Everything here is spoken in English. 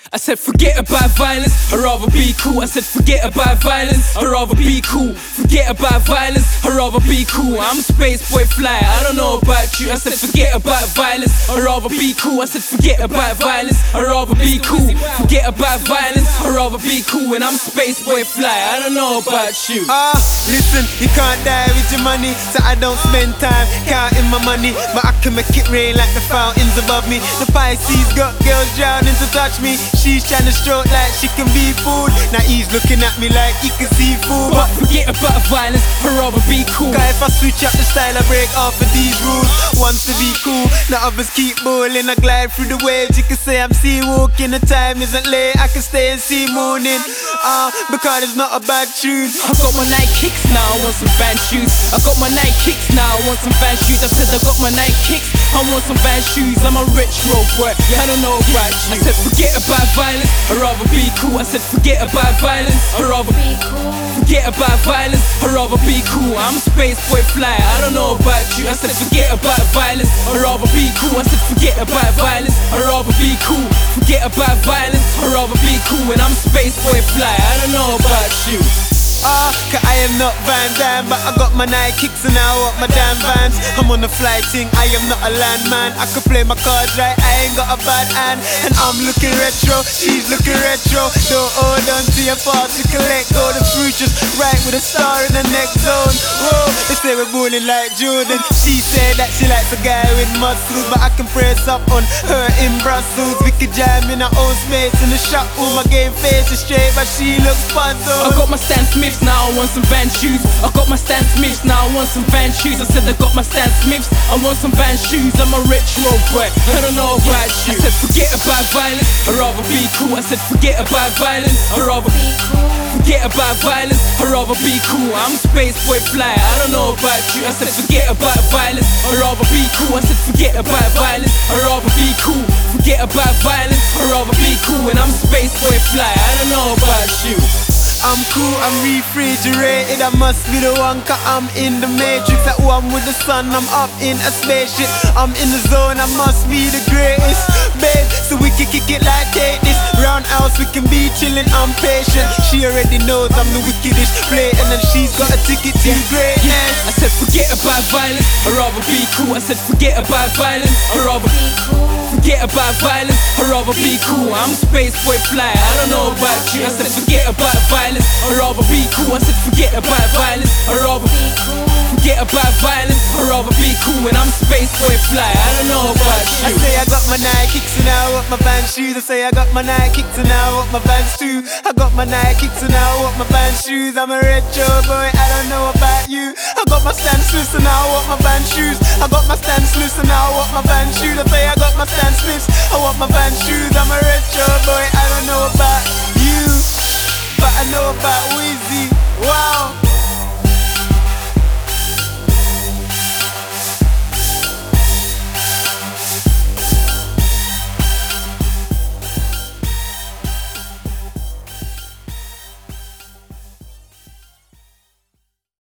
I said forget about violence, I'd rather be cool. I said forget about violence, I'd rather be cool. Forget about violence, I'd rather be cool. I'm a space boy fly, I don't know about you. I said forget about violence, I'd rather be cool. I said forget about violence, I'd rather be cool. Forget about violence, I'd rather be cool. And I'm a space boy fly, I don't know about you. Listen, you can't die with your money, so I don't spend time counting my money. But I can make it rain like the fountains above me. The Pisces got girls drowning to touch me. She's trying to stroke like she can be food. Now he's looking at me like he can see food. But forget about violence, I'd rather be cool. Cause if I switch up the style, I break off of these rules. Wants to be cool, now others keep bowling. I glide through the waves, you can say I'm sea walking. The time isn't late, I can stay and see morning. Because it's not a bad tune. I got my Nike kicks now, I want some Van shoes. I got my Nike kicks now, I want some Van shoes. I said I got my Nike kicks, I want some Van shoes. I'm a rich road boy, I don't know about you. I said forget about violence, I'd rather be cool. I said forget about violence, I'd rather be cool. Forget about violence, I'd rather be cool. I'm a space boy fly, I don't know about you. I said forget about violence, I'd rather be cool. I said forget about violence, I'd rather be cool. Forget about violence, I'd rather be cool. And I'm a space boy fly, I don't know about you. Cause I am not Van Damme, but I got my Nike kicks and I want my damn Vans. I'm on the fly thing, I am not a landman. I can play my cards right, I ain't got a bad hand. And I'm looking retro, she's looking retro. Don't hold on to your past, you can let go. The future's right with a star in the next zone. Whoa, they say we're bowling like Jordan. She said that she likes a guy with muscles, but I can press up on her in Brussels. We could jam in our own space in the shop room. My game face is straight, but she looks puzzled. I got my Stan Smiths, now I want some Van shoes. I got my Stan Smiths, now I want some Van shoes. I said I got my Stan Smiths, I want some Van shoes. I'm a rich road boy, I don't know about you. I said forget about violence, I'd rather be cool. I said forget about violence, I'd rather be cool. Forget about violence, I'd rather be cool. I'm a space boy fly, I don't know about you. I said forget about violence, I'd rather be cool. I said forget about violence, I'd rather be cool. Forget about violence, I'd rather be cool. And I'm a space boy fly, I don't know about you. I'm cool, I'm refrigerated. I must be the one, cause I'm in the matrix. At one with the sun, I'm up in a spaceship. I'm in the zone, I must be the greatest. Babe, so we can kick it like take this. Roundhouse, we can be chillin', I'm patient. She already knows I'm the wickedest blatant, and she's got a ticket to greatness. I said forget about violence, I'd rather be cool. I said forget about violence, I'd rather be cool. Forget about violence, I'd rather be cool. I'm a space boy fly, I don't know about you. I said forget about violence, I'd rather be cool. I said forget about violence, I'd rather be cool. Forget about violence, I'd rather be cool. And I'm a space boy fly, I don't know about you. I say I got my Nike kicks and I want my Van shoes. I say I got my Nike kicks and I want my Vans too. I got my Nike kicks and I want my Van shoes. I'm a retro boy, I don't know about you. I got my Stan Smiths and I want my Van shoes. I got my Stan Smiths and I want my Van shoes. I say I got my Stan Smiths, I want my Van shoes. I'm a retro boy, I don't know about you, but I know about we.